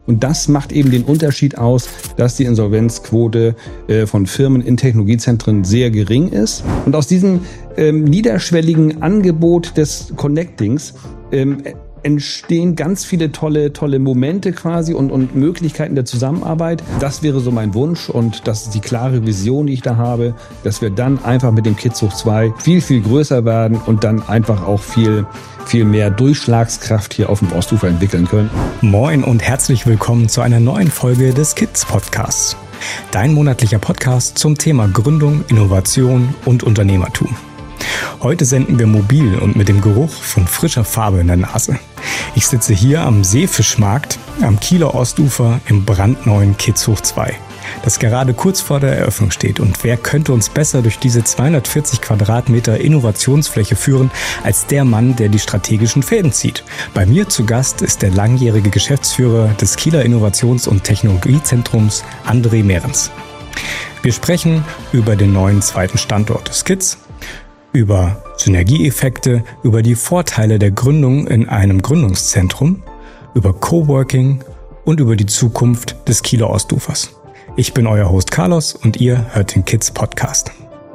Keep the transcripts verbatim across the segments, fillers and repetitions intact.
Und das macht eben den Unterschied aus, dass die Insolvenzquote äh, von Firmen in Technologiezentren sehr gering ist. Und aus diesem ähm, niederschwelligen Angebot des Connectings ähm, entstehen ganz viele tolle, tolle Momente quasi und, und Möglichkeiten der Zusammenarbeit. Das wäre so mein Wunsch und das ist die klare Vision, die ich da habe, dass wir dann einfach mit dem Kids hoch zwei viel, viel größer werden und dann einfach auch viel, viel mehr Durchschlagskraft hier auf dem Ostufer entwickeln können. Moin und herzlich willkommen zu einer neuen Folge des Kids Podcasts. Dein monatlicher Podcast zum Thema Gründung, Innovation und Unternehmertum. Heute senden wir mobil und mit dem Geruch von frischer Farbe in der Nase. Ich sitze hier am Seefischmarkt am Kieler Ostufer im brandneuen Kids hoch zwei, das gerade kurz vor der Eröffnung steht. Und wer könnte uns besser durch diese zweihundertvierzig Quadratmeter Innovationsfläche führen, als der Mann, der die strategischen Fäden zieht? Bei mir zu Gast ist der langjährige Geschäftsführer des Kieler Innovations- und Technologiezentrums, André Mehrens. Wir sprechen über den neuen zweiten Standort des Kids, über Synergieeffekte, über die Vorteile der Gründung in einem Gründungszentrum, über Coworking und über die Zukunft des Kieler Ostufers. Ich bin euer Host Carlos und ihr hört den Kids Podcast.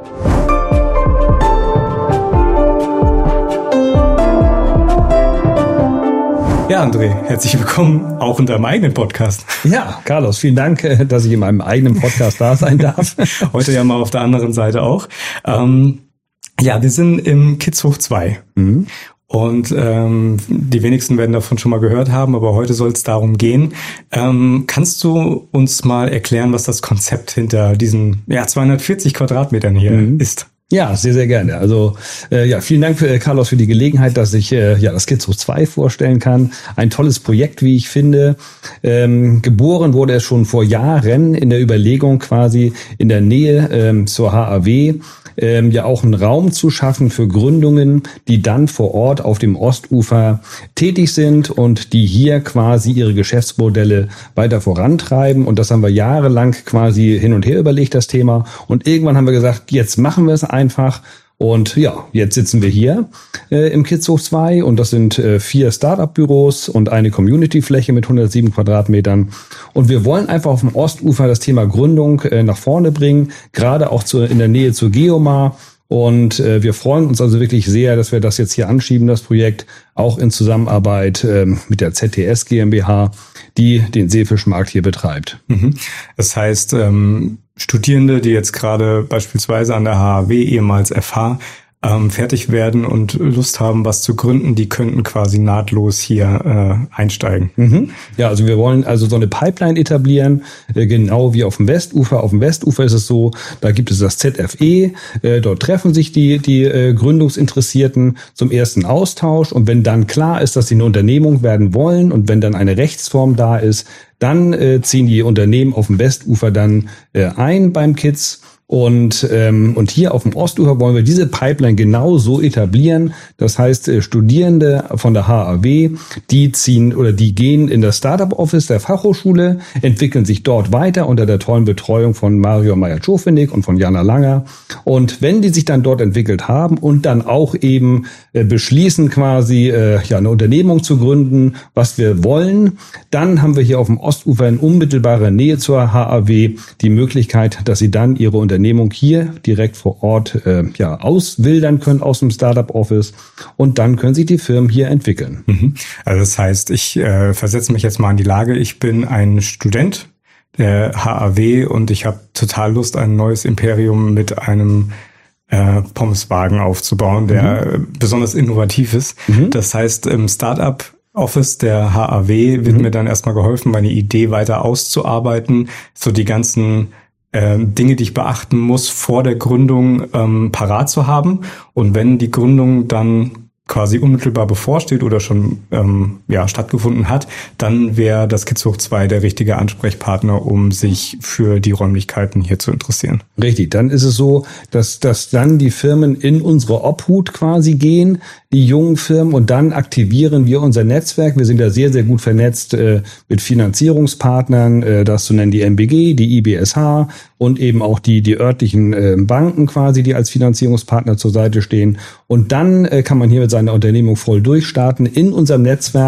Ja, André, herzlich willkommen auch in deinem eigenen Podcast. Ja, Carlos, vielen Dank, dass ich in meinem eigenen Podcast da sein darf. Heute ja mal auf der anderen Seite auch. Ähm, Ja, wir sind im Kids hoch zwei mhm. und ähm, die wenigsten werden davon schon mal gehört haben, aber heute soll es darum gehen. Ähm, kannst du uns mal erklären, was das Konzept hinter diesen ja, zweihundertvierzig Quadratmetern hier mhm. ist? Ja, sehr, sehr gerne. Also äh, ja, vielen Dank, für, äh, Carlos, für die Gelegenheit, dass ich äh, ja das Kids hoch zwei vorstellen kann. Ein tolles Projekt, wie ich finde. Ähm, geboren wurde es schon vor Jahren in der Überlegung, quasi in der Nähe ähm, zur H A W ähm, ja auch einen Raum zu schaffen für Gründungen, die dann vor Ort auf dem Ostufer tätig sind und die hier quasi ihre Geschäftsmodelle weiter vorantreiben. Und das haben wir jahrelang quasi hin und her überlegt, das Thema. Und irgendwann haben wir gesagt, jetzt machen wir es einfach. Und ja, jetzt sitzen wir hier äh, im Kids hoch zwei und das sind äh, vier Startup-Büros und eine Community-Fläche mit hundertsieben Quadratmetern. Und wir wollen einfach auf dem Ostufer das Thema Gründung äh, nach vorne bringen, gerade auch zu, in der Nähe zur Geomar. Und äh, wir freuen uns also wirklich sehr, dass wir das jetzt hier anschieben, das Projekt, auch in Zusammenarbeit äh, mit der Z T S GmbH, die den Seefischmarkt hier betreibt. Mhm. Das heißt, ähm Studierende, die jetzt gerade beispielsweise an der H A W, ehemals F H, ähm, fertig werden und Lust haben, was zu gründen, die könnten quasi nahtlos hier äh, einsteigen. Mhm. Ja, also wir wollen also so eine Pipeline etablieren, äh, genau wie auf dem Westufer. Auf dem Westufer ist es so, da gibt es das Z F E, äh, dort treffen sich die die äh, Gründungsinteressierten zum ersten Austausch und wenn dann klar ist, dass sie eine Unternehmung werden wollen und wenn dann eine Rechtsform da ist, dann äh, ziehen die Unternehmen auf dem Westufer dann äh, ein beim Kids. Und ähm, und hier auf dem Ostufer wollen wir diese Pipeline genau so etablieren. Das heißt, äh, Studierende von der H A W, die ziehen oder die gehen in das Startup Office der Fachhochschule, entwickeln sich dort weiter unter der tollen Betreuung von Mario Meyer-Czofenig und von Jana Langer. Und wenn die sich dann dort entwickelt haben und dann auch eben äh, beschließen, quasi äh, ja eine Unternehmung zu gründen, was wir wollen, dann haben wir hier auf dem Ostufer in unmittelbarer Nähe zur H A W die Möglichkeit, dass sie dann ihre Unternehmung Unternehmung hier direkt vor Ort äh, ja auswildern können aus dem Startup Office und dann können sich die Firmen hier entwickeln. Mhm. Also das heißt, ich äh, versetze mich jetzt mal in die Lage, ich bin ein Student der H A W und ich habe total Lust, ein neues Imperium mit einem äh, Pommeswagen aufzubauen, der mhm. besonders innovativ ist. Mhm. Das heißt, im Startup Office der H A W wird mhm. mir dann erstmal geholfen, meine Idee weiter auszuarbeiten, so die ganzen Ähm, Dinge, die ich beachten muss, vor der Gründung ähm, parat zu haben. Und wenn die Gründung dann quasi unmittelbar bevorsteht oder schon ähm, ja stattgefunden hat, dann wäre das Kids hoch zwei der richtige Ansprechpartner, um sich für die Räumlichkeiten hier zu interessieren. Richtig, dann ist es so, dass dass dann die Firmen in unsere Obhut quasi gehen, die jungen Firmen, und dann aktivieren wir unser Netzwerk. Wir sind ja sehr, sehr gut vernetzt äh, mit Finanzierungspartnern, äh, das zu nennen die M B G, die I B S H und eben auch die die örtlichen äh, Banken quasi, die als Finanzierungspartner zur Seite stehen. Und dann äh, kann man hier mit seiner Unternehmung voll durchstarten in unserem Netzwerk.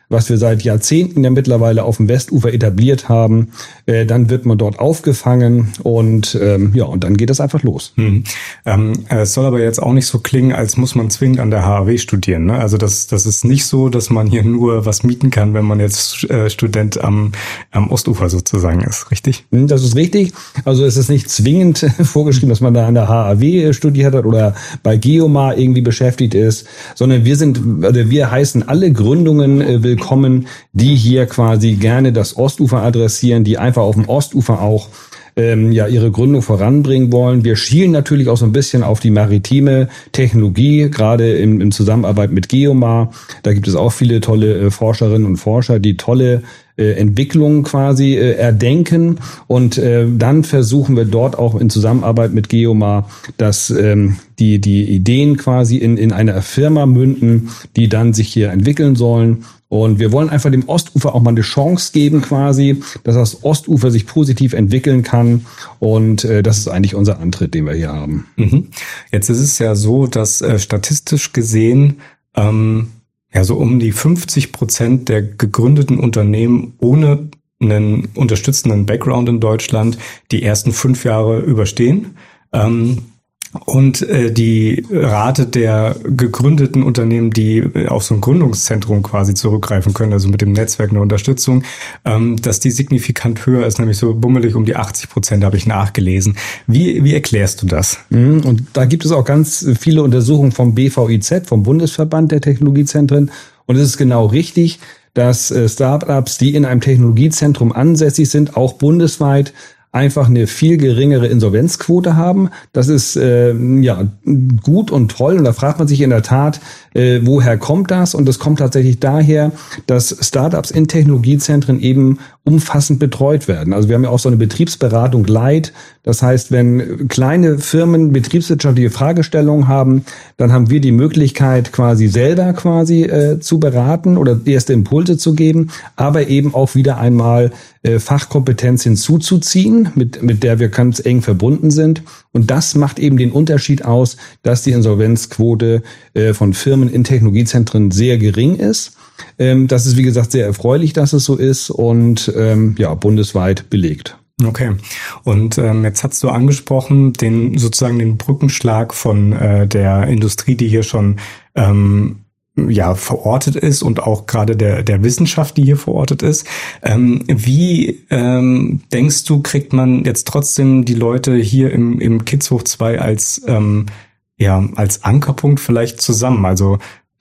was wir seit Jahrzehnten ja mittlerweile auf dem Westufer etabliert haben. Äh, dann wird man dort aufgefangen und ähm, ja, und dann geht es einfach los. Hm. Ähm, es soll aber jetzt auch nicht so klingen, als muss man zwingend an der H A W studieren. Ne? Also das, das ist nicht so, dass man hier nur was mieten kann, wenn man jetzt äh, Student am, am Ostufer sozusagen ist, richtig? Das ist richtig. Also es ist nicht zwingend vorgeschrieben, dass man da an der H A W studiert hat oder bei Geomar irgendwie beschäftigt ist, sondern wir sind, also wir heißen alle Gründungen äh, willkommen, die hier quasi gerne das Ostufer adressieren, die einfach auf dem Ostufer auch ähm, ja ihre Gründung voranbringen wollen. Wir schielen natürlich auch so ein bisschen auf die maritime Technologie, gerade in, in Zusammenarbeit mit Geomar. Da gibt es auch viele tolle äh, Forscherinnen und Forscher, die tolle äh, Entwicklungen quasi äh, erdenken. Und äh, dann versuchen wir dort auch in Zusammenarbeit mit Geomar, dass ähm, die die Ideen quasi in in einer Firma münden, die dann sich hier entwickeln sollen. Und wir wollen einfach dem Ostufer auch mal eine Chance geben quasi, dass das Ostufer sich positiv entwickeln kann. Und äh, das ist eigentlich unser Antritt, den wir hier haben. Mhm. Jetzt ist es ja so, dass äh, statistisch gesehen ähm, ja so um die fünfzig Prozent der gegründeten Unternehmen ohne einen unterstützenden Background in Deutschland die ersten fünf Jahre überstehen. Ähm, Und äh, die Rate der gegründeten Unternehmen, die auf so ein Gründungszentrum quasi zurückgreifen können, also mit dem Netzwerk eine Unterstützung, ähm, dass die signifikant höher ist, nämlich so bummelig um die achtzig Prozent, habe ich nachgelesen. Wie, wie erklärst du das? Und da gibt es auch ganz viele Untersuchungen vom B V I Z, vom Bundesverband der Technologiezentren. Und es ist genau richtig, dass äh, Startups, die in einem Technologiezentrum ansässig sind, auch bundesweit einfach eine viel geringere Insolvenzquote haben. Das ist äh, ja gut und toll. Und da fragt man sich in der Tat, äh, woher kommt das? Und das kommt tatsächlich daher, dass Startups in Technologiezentren eben umfassend betreut werden. Also wir haben ja auch so eine Betriebsberatung Light. Das heißt, wenn kleine Firmen betriebswirtschaftliche Fragestellungen haben, dann haben wir die Möglichkeit, quasi selber quasi äh, zu beraten oder erste Impulse zu geben, aber eben auch wieder einmal äh, Fachkompetenz hinzuzuziehen, mit mit der wir ganz eng verbunden sind. Und das macht eben den Unterschied aus, dass die Insolvenzquote äh, von Firmen in Technologiezentren sehr gering ist. Ähm, das ist, wie gesagt, sehr erfreulich, dass es so ist und ähm, ja bundesweit belegt. Okay. Und ähm, jetzt hast du angesprochen, den sozusagen den Brückenschlag von äh, der Industrie, die hier schon ähm, ja verortet ist und auch gerade der der Wissenschaft, die hier verortet ist. Ähm, wie ähm, denkst du, kriegt man jetzt trotzdem die Leute hier im im Kids hoch zwei als ähm, ja als Ankerpunkt vielleicht zusammen? Also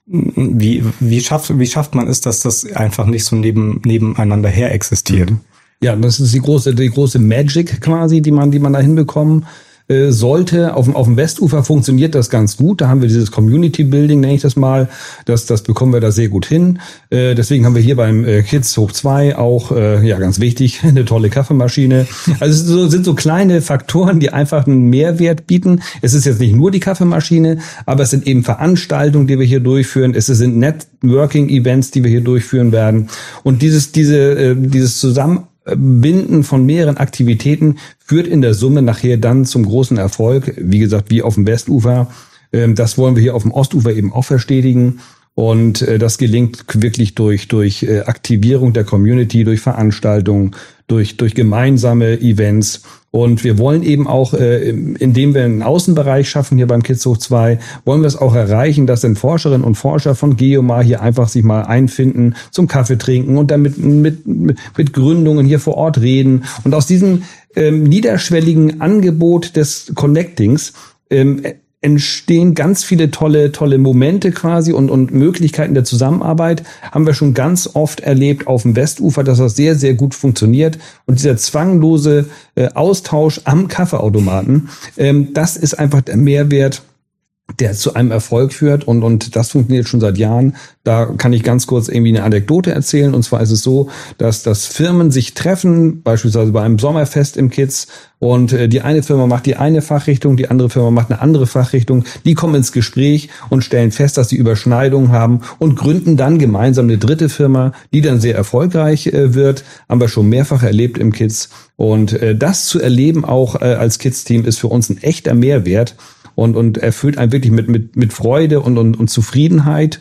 wie wie schafft wie schafft man es, dass das einfach nicht so neben nebeneinander her existiert? Ja, das ist die große die große Magic quasi, die man die man da hinbekommen äh, sollte. Auf dem auf dem Westufer funktioniert das ganz gut. Da haben wir dieses Community Building, nenne ich das mal. Das das bekommen wir da sehr gut hin. Äh, deswegen haben wir hier beim äh, Kids hoch zwei auch äh, ja ganz wichtig eine tolle Kaffeemaschine. Also es so, sind so kleine Faktoren, die einfach einen Mehrwert bieten. Es ist jetzt nicht nur die Kaffeemaschine, aber es sind eben Veranstaltungen, die wir hier durchführen. Es sind Networking-Events, die wir hier durchführen werden. Und dieses diese äh, dieses Zusammen Binden von mehreren Aktivitäten führt in der Summe nachher dann zum großen Erfolg. Wie gesagt, wie auf dem Westufer. Das wollen wir hier auf dem Ostufer eben auch verstetigen. Und das gelingt wirklich durch durch Aktivierung der Community, durch Veranstaltungen, durch durch gemeinsame Events. Und wir wollen eben auch, indem wir einen Außenbereich schaffen hier beim Kids hoch zwei, wollen wir es auch erreichen, dass dann Forscherinnen und Forscher von Geomar hier einfach sich mal einfinden zum Kaffee trinken und dann mit, mit, mit Gründungen hier vor Ort reden. Und aus diesem ähm, niederschwelligen Angebot des Connectings ähm, entstehen ganz viele tolle, tolle Momente quasi und, und Möglichkeiten der Zusammenarbeit. Haben wir schon ganz oft erlebt auf dem Westufer, dass das sehr, sehr gut funktioniert. Und dieser zwanglose äh, Austausch am Kaffeeautomaten, ähm, das ist einfach der Mehrwert, der zu einem Erfolg führt und und das funktioniert schon seit Jahren. Da kann ich ganz kurz irgendwie eine Anekdote erzählen. Und zwar ist es so, dass dass Firmen sich treffen, beispielsweise bei einem Sommerfest im Kids, und äh, die eine Firma macht die eine Fachrichtung, die andere Firma macht eine andere Fachrichtung. Die kommen ins Gespräch und stellen fest, dass sie Überschneidungen haben und gründen dann gemeinsam eine dritte Firma, die dann sehr erfolgreich äh, wird. Haben wir schon mehrfach erlebt im Kids. Und äh, das zu erleben auch äh, als Kids-Team ist für uns ein echter Mehrwert. Und, und erfüllt einen wirklich mit, mit, mit Freude und, und, und Zufriedenheit.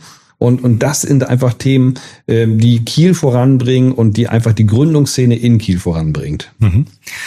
Und, und das sind einfach Themen, äh, die Kiel voranbringen und die einfach die Gründungsszene in Kiel voranbringt. Mhm.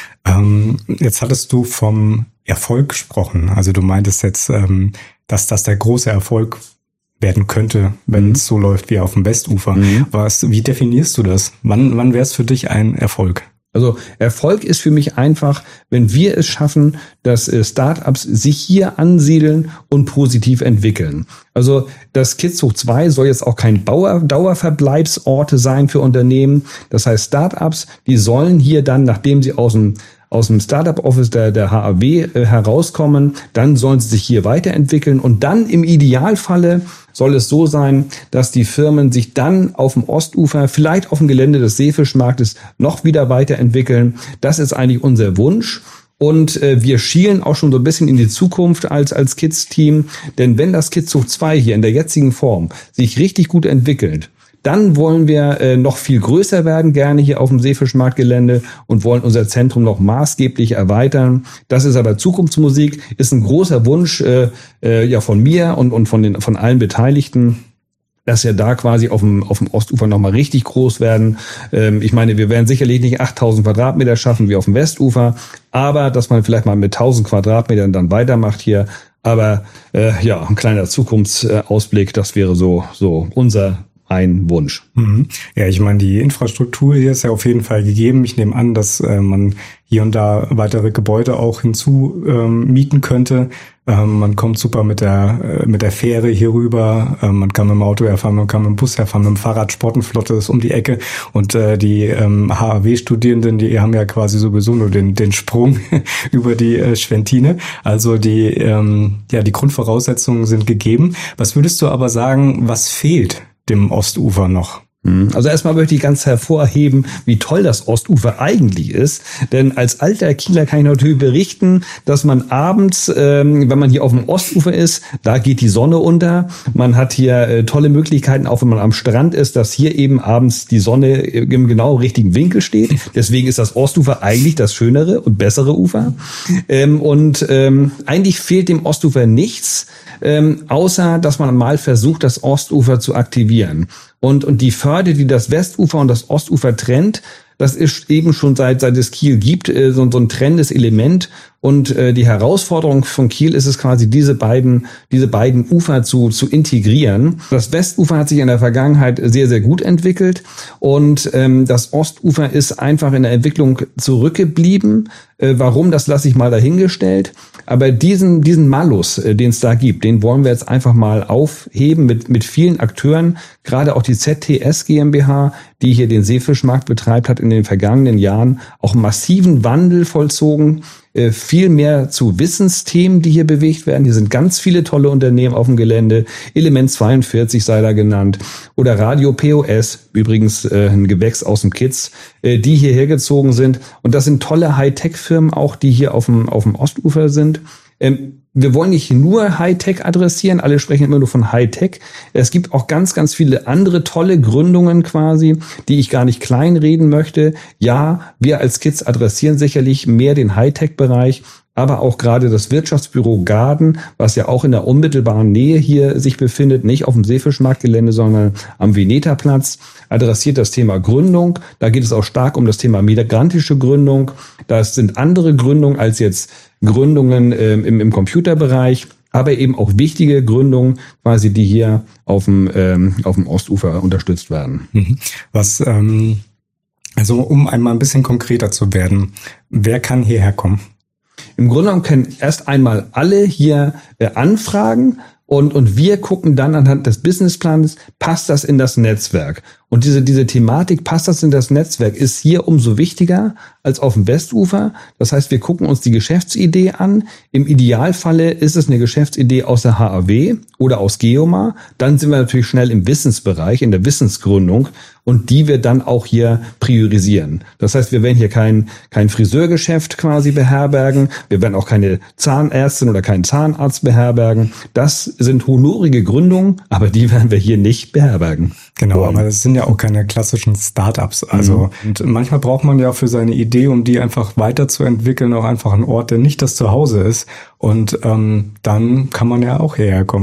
Ähm, jetzt hattest du vom Erfolg gesprochen. Also du meintest jetzt, ähm, dass das der große Erfolg werden könnte, wenn mhm. es so läuft wie auf dem Westufer. Mhm. Was, wie definierst du das? Wann, wann wäre es für dich ein Erfolg? Also Erfolg ist für mich einfach, wenn wir es schaffen, dass Startups sich hier ansiedeln und positiv entwickeln. Also das Kids hoch zwei soll jetzt auch kein Dauer, Dauerverbleibsorte sein für Unternehmen. Das heißt, Startups, die sollen hier dann, nachdem sie aus dem aus dem Startup-Office der, der H A W äh, herauskommen, dann sollen sie sich hier weiterentwickeln und dann im Idealfalle soll es so sein, dass die Firmen sich dann auf dem Ostufer, vielleicht auf dem Gelände des Seefischmarktes noch wieder weiterentwickeln. Das ist eigentlich unser Wunsch. Und äh, wir schielen auch schon so ein bisschen in die Zukunft als als Kids-Team. Denn wenn das Kids hoch zwei hier in der jetzigen Form sich richtig gut entwickelt, dann wollen wir äh, noch viel größer werden, gerne hier auf dem Seefischmarktgelände und wollen unser Zentrum noch maßgeblich erweitern. Das ist aber Zukunftsmusik, ist ein großer Wunsch äh, äh, ja von mir und und von den von allen Beteiligten, dass wir da quasi auf dem auf dem Ostufer nochmal richtig groß werden. Ähm, ich meine, wir werden sicherlich nicht achttausend Quadratmeter schaffen wie auf dem Westufer, aber dass man vielleicht mal mit tausend Quadratmetern dann weitermacht hier. Aber äh, ja, ein kleiner Zukunftsausblick, das wäre so so unser ein Wunsch. Mhm. Ja, ich meine, die Infrastruktur hier ist ja auf jeden Fall gegeben. Ich nehme an, dass äh, man hier und da weitere Gebäude auch hinzu ähm, mieten könnte. Ähm, man kommt super mit der äh, mit der Fähre hier rüber. Ähm, man kann mit dem Auto herfahren, man kann mit dem Bus herfahren, mit dem Fahrrad. Sportenflotte ist um die Ecke. Und äh, die ähm, H A W-Studierenden, die haben ja quasi sowieso nur den den Sprung über die äh, Schwentine. Also die ähm, ja die Grundvoraussetzungen sind gegeben. Was würdest du aber sagen, was fehlt dem Ostufer noch? Also erstmal möchte ich ganz hervorheben, wie toll das Ostufer eigentlich ist. Denn als alter Kieler kann ich natürlich berichten, dass man abends, ähm, wenn man hier auf dem Ostufer ist, da geht die Sonne unter. Man hat hier äh, tolle Möglichkeiten, auch wenn man am Strand ist, dass hier eben abends die Sonne im genau richtigen Winkel steht. Deswegen ist das Ostufer eigentlich das schönere und bessere Ufer. Ähm, und ähm, eigentlich fehlt dem Ostufer nichts, ähm, außer dass man mal versucht, das Ostufer zu aktivieren. Und, und die Förde, die das Westufer und das Ostufer trennt, das ist eben schon seit, seit es Kiel gibt, äh, so, so ein trennendes Element. Und äh, die Herausforderung von Kiel ist es quasi, diese beiden, diese beiden Ufer zu, zu integrieren. Das Westufer hat sich in der Vergangenheit sehr, sehr gut entwickelt. Und ähm, das Ostufer ist einfach in der Entwicklung zurückgeblieben. Äh, warum, das lasse ich mal dahingestellt. Aber diesen, diesen Malus, äh, den es da gibt, den wollen wir jetzt einfach mal aufheben mit, mit vielen Akteuren. Gerade auch die Z T S GmbH, die hier den Seefischmarkt betreibt, hat in den vergangenen Jahren auch massiven Wandel vollzogen. Äh, viel mehr zu Wissensthemen, die hier bewegt werden. Hier sind ganz viele tolle Unternehmen auf dem Gelände. Element zweiundvierzig sei da genannt. Oder Radio P O S, übrigens äh, ein Gewächs aus dem Kids, äh, die hierher gezogen sind. Und das sind tolle Hightech-Firmen auch, die hier auf dem, auf dem Ostufer sind. Ähm, Wir wollen nicht nur Hightech adressieren, alle sprechen immer nur von Hightech. Es gibt auch ganz, ganz viele andere tolle Gründungen quasi, die ich gar nicht kleinreden möchte. Ja, wir als Kids adressieren sicherlich mehr den Hightech-Bereich, aber auch gerade das Wirtschaftsbüro Garden, was ja auch in der unmittelbaren Nähe hier sich befindet, nicht auf dem Seefischmarktgelände, sondern am Veneta-Platz, adressiert das Thema Gründung. Da geht es auch stark um das Thema migrantische Gründung. Das sind andere Gründungen als jetzt Gründungen ähm, im, im Computerbereich, aber eben auch wichtige Gründungen, quasi, die hier auf dem, ähm, auf dem Ostufer unterstützt werden. Was, ähm, also um einmal ein bisschen konkreter zu werden, wer kann hierher kommen? Im Grunde genommen können erst einmal alle hier äh, anfragen und, und wir gucken dann anhand des Businessplans, passt das in das Netzwerk? Und diese, diese Thematik, passt das in das Netzwerk, ist hier umso wichtiger als auf dem Westufer. Das heißt, wir gucken uns die Geschäftsidee an. Im Idealfalle ist es eine Geschäftsidee aus der H A W oder aus Geomar. Dann sind wir natürlich schnell im Wissensbereich, in der Wissensgründung. Und die wir dann auch hier priorisieren. Das heißt, wir werden hier kein, kein Friseurgeschäft quasi beherbergen. Wir werden auch keine Zahnärztin oder keinen Zahnarzt beherbergen. Das sind honorige Gründungen, aber die werden wir hier nicht beherbergen. Genau, aber das sind ja auch keine klassischen Startups. Also, mhm. Und manchmal braucht man ja für seine Idee, um die einfach weiterzuentwickeln, auch einfach einen Ort, der nicht das Zuhause ist. Und ähm, dann kann man ja auch hierher kommen.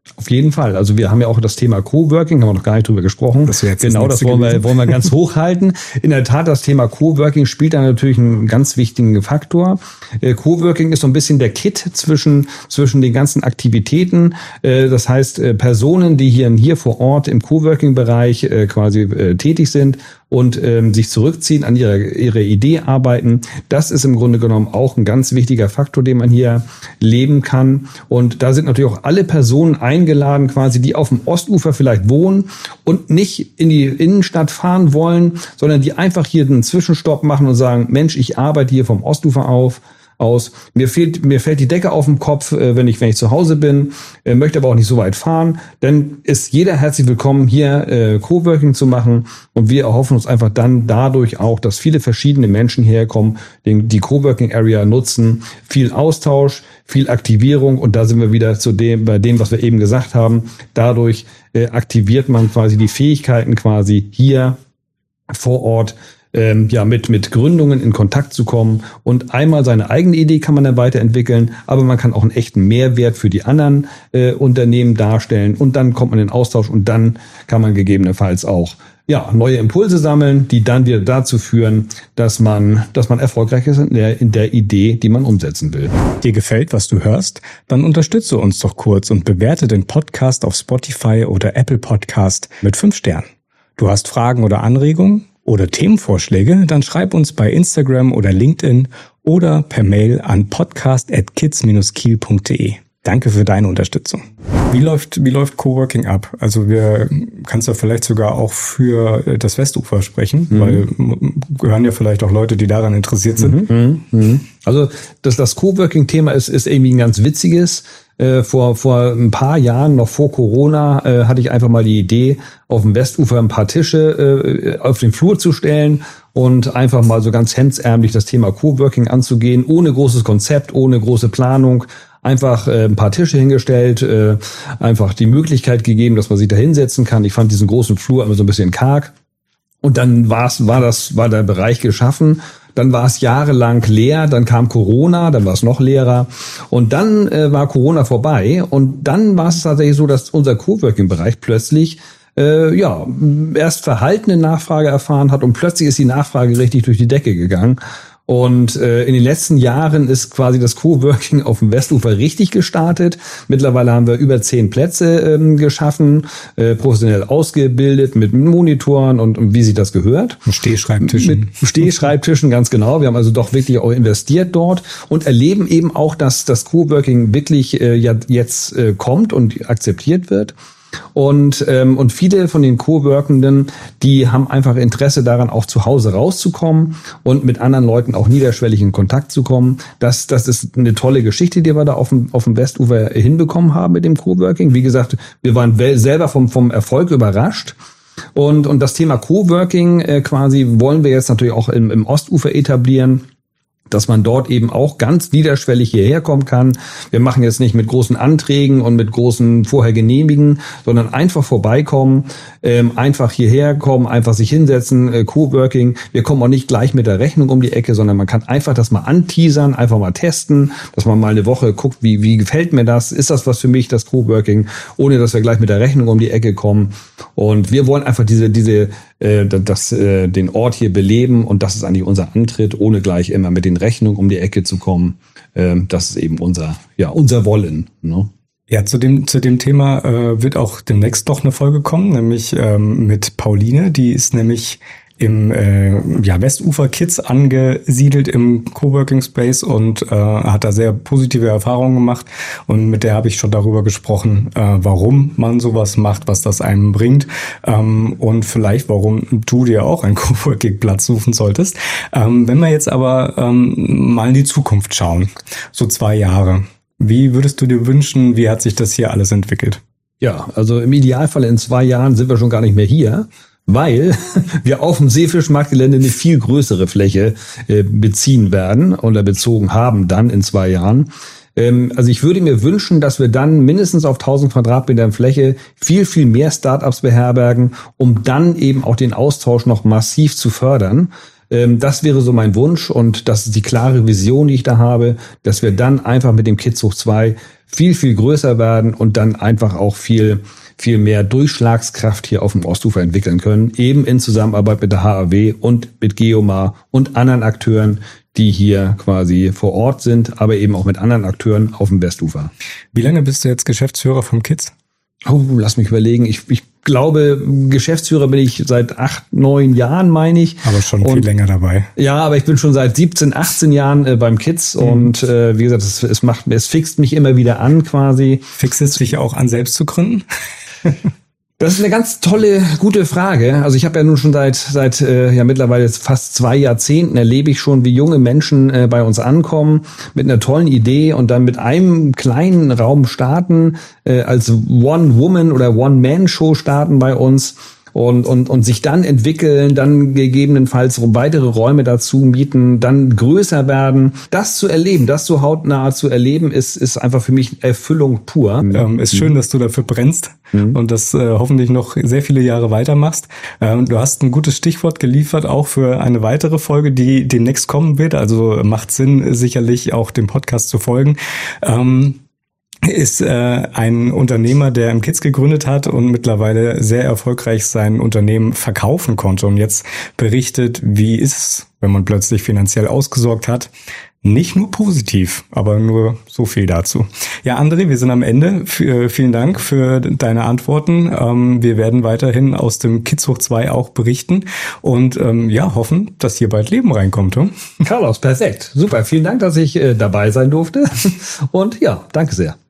Auf jeden Fall. Also wir haben ja auch das Thema Coworking, haben wir noch gar nicht drüber gesprochen. Das jetzt genau, das wollen wir, wollen wir ganz hochhalten. In der Tat, das Thema Coworking spielt da natürlich einen ganz wichtigen Faktor. Äh, Coworking ist so ein bisschen der Kit zwischen zwischen den ganzen Aktivitäten. Äh, das heißt, äh, Personen, die hier, hier vor Ort im Coworking-Bereich äh, quasi äh, tätig sind und ähm, sich zurückziehen, an ihrer ihre Idee arbeiten. Das ist im Grunde genommen auch ein ganz wichtiger Faktor, den man hier leben kann. Und da sind natürlich auch alle Personen eingeladen, quasi, die auf dem Ostufer vielleicht wohnen und nicht in die Innenstadt fahren wollen, sondern die einfach hier einen Zwischenstopp machen und sagen, Mensch, ich arbeite hier vom Ostufer auf. aus. Mir fehlt, mir fällt die Decke auf dem Kopf, äh, wenn ich, wenn ich zu Hause bin, äh, möchte aber auch nicht so weit fahren. Dann ist jeder herzlich willkommen, hier äh, Coworking zu machen. Und wir erhoffen uns einfach dann dadurch auch, dass viele verschiedene Menschen herkommen, den, die Coworking Area nutzen. Viel Austausch, viel Aktivierung. Und da sind wir wieder zu dem, bei dem, was wir eben gesagt haben. Dadurch äh, aktiviert man quasi die Fähigkeiten quasi hier vor Ort, Ähm, ja, mit, mit Gründungen in Kontakt zu kommen. Und einmal seine eigene Idee kann man dann weiterentwickeln, aber man kann auch einen echten Mehrwert für die anderen äh, Unternehmen darstellen. Und dann kommt man in den Austausch und dann kann man gegebenenfalls auch ja, neue Impulse sammeln, die dann wieder dazu führen, dass man, dass man erfolgreich ist in der, in der Idee, die man umsetzen will. Dir gefällt, was du hörst? Dann unterstütze uns doch kurz und bewerte den Podcast auf Spotify oder Apple Podcast mit fünf Sternen. Du hast Fragen oder Anregungen? Oder Themenvorschläge, dann schreib uns bei Instagram oder LinkedIn oder per Mail an podcast at kids dash kiel punkt de. Danke für deine Unterstützung. Wie läuft, wie läuft Coworking ab? Also wir kannst ja vielleicht sogar auch für das Westufer sprechen, mhm. weil gehören ja vielleicht auch Leute, die daran interessiert sind. Mhm. Mhm. Also das, das Coworking-Thema ist, ist irgendwie ein ganz witziges. Äh, vor, vor ein paar Jahren, noch vor Corona, äh, hatte ich einfach mal die Idee, auf dem Westufer ein paar Tische äh, auf den Flur zu stellen und einfach mal so ganz hemdsärmlich das Thema Coworking anzugehen, ohne großes Konzept, ohne große Planung. Einfach äh, ein paar Tische hingestellt, äh, einfach die Möglichkeit gegeben, dass man sich da hinsetzen kann. Ich fand diesen großen Flur immer so ein bisschen karg. Und dann war's, war das, war der Bereich geschaffen. Dann war es jahrelang leer, dann kam Corona, dann war es noch leerer. Und dann äh, war Corona vorbei. Und dann war es tatsächlich so, dass unser Coworking-Bereich plötzlich äh, ja erst verhaltene Nachfrage erfahren hat und plötzlich ist die Nachfrage richtig durch die Decke gegangen. Und äh, in den letzten Jahren ist quasi das Coworking auf dem Westufer richtig gestartet. Mittlerweile haben wir über zehn Plätze ähm, geschaffen, äh, professionell ausgebildet mit Monitoren und, und wie sich das gehört. Mit Stehschreibtischen. Mit Stehschreibtischen, ganz genau. Wir haben also doch wirklich auch investiert dort und erleben eben auch, dass das Coworking wirklich äh, ja, jetzt äh, kommt und akzeptiert wird. Und ähm, und viele von den Coworkenden, die haben einfach Interesse daran, auch zu Hause rauszukommen und mit anderen Leuten auch niederschwellig in Kontakt zu kommen. Das das ist eine tolle Geschichte, die wir da auf dem auf dem Westufer hinbekommen haben mit dem Coworking. Wie gesagt, wir waren selber vom vom Erfolg überrascht. Und und das Thema Coworking äh, quasi wollen wir jetzt natürlich auch im, im Ostufer etablieren, dass man dort eben auch ganz niederschwellig hierher kommen kann. Wir machen jetzt nicht mit großen Anträgen und mit großen vorher genehmigen, sondern einfach vorbeikommen, ähm, einfach hierher kommen, einfach sich hinsetzen, äh, Coworking. Wir kommen auch nicht gleich mit der Rechnung um die Ecke, sondern man kann einfach das mal anteasern, einfach mal testen, dass man mal eine Woche guckt, wie wie gefällt mir das? Ist das was für mich, das Coworking? Ohne dass wir gleich mit der Rechnung um die Ecke kommen. Und wir wollen einfach diese diese äh, das äh, den Ort hier beleben und das ist eigentlich unser Antritt, ohne gleich immer mit den Rechnung um die Ecke zu kommen. Ähm, das ist eben unser, ja, unser Wollen. Ne? Ja, zu dem zu dem Thema äh, wird auch demnächst doch eine Folge kommen, nämlich ähm, mit Pauline. Die ist nämlich im äh, ja, Westufer Kids angesiedelt im Coworking Space und äh, hat da sehr positive Erfahrungen gemacht. Und mit der habe ich schon darüber gesprochen, äh, warum man sowas macht, was das einem bringt ähm, und vielleicht, warum du dir auch einen Coworking-Platz suchen solltest. Ähm, wenn wir jetzt aber ähm, mal in die Zukunft schauen, so zwei Jahre, wie würdest du dir wünschen, wie hat sich das hier alles entwickelt? Ja, also im Idealfall in zwei Jahren sind wir schon gar nicht mehr hier, weil wir auf dem Seefischmarktgelände eine viel größere Fläche äh, beziehen werden oder bezogen haben dann in zwei Jahren. Ähm, also ich würde mir wünschen, dass wir dann mindestens auf tausend Quadratmetern Fläche viel, viel mehr Startups beherbergen, um dann eben auch den Austausch noch massiv zu fördern. Ähm, das wäre so mein Wunsch und das ist die klare Vision, die ich da habe, dass wir dann einfach mit dem Kids hoch zwei viel, viel größer werden und dann einfach auch viel, viel mehr Durchschlagskraft hier auf dem Ostufer entwickeln können, eben in Zusammenarbeit mit der H A W und mit Geomar und anderen Akteuren, die hier quasi vor Ort sind, aber eben auch mit anderen Akteuren auf dem Westufer. Wie lange bist du jetzt Geschäftsführer vom Kids? Oh, lass mich überlegen. Ich, ich glaube, Geschäftsführer bin ich seit acht, neun Jahren, meine ich. Aber schon viel und, länger dabei. Ja, aber ich bin schon seit siebzehn, achtzehn Jahren äh, beim Kids mhm. und äh, wie gesagt, es, es macht, es fixt mich immer wieder an quasi. Fixt es dich auch an, selbst zu gründen? Das ist eine ganz tolle, gute Frage. Also ich habe ja nun schon seit seit äh, ja mittlerweile fast zwei Jahrzehnten erlebe ich schon, wie junge Menschen äh, bei uns ankommen mit einer tollen Idee und dann mit einem kleinen Raum starten, äh, als One-Woman- oder One-Man-Show starten bei uns. Und, und, und sich dann entwickeln, dann gegebenenfalls weitere Räume dazu mieten, dann größer werden. Das zu erleben, das so hautnah zu erleben, ist, ist einfach für mich Erfüllung pur. Ähm, ist schön, dass du dafür brennst mhm. und das äh, hoffentlich noch sehr viele Jahre weitermachst. Ähm, du hast ein gutes Stichwort geliefert, auch für eine weitere Folge, die demnächst kommen wird. Also macht Sinn, sicherlich auch dem Podcast zu folgen. Ähm, ist äh, ein Unternehmer, der im Kids gegründet hat und mittlerweile sehr erfolgreich sein Unternehmen verkaufen konnte und jetzt berichtet, wie ist es, wenn man plötzlich finanziell ausgesorgt hat. Nicht nur positiv, aber nur so viel dazu. Ja, André, wir sind am Ende. F- vielen Dank für deine Antworten. Ähm, wir werden weiterhin aus dem Kids hoch zwei auch berichten und ähm, ja, hoffen, dass hier bald Leben reinkommt. Hm? Carlos, perfekt. Super. Vielen Dank, dass ich äh, dabei sein durfte. Und ja, danke sehr.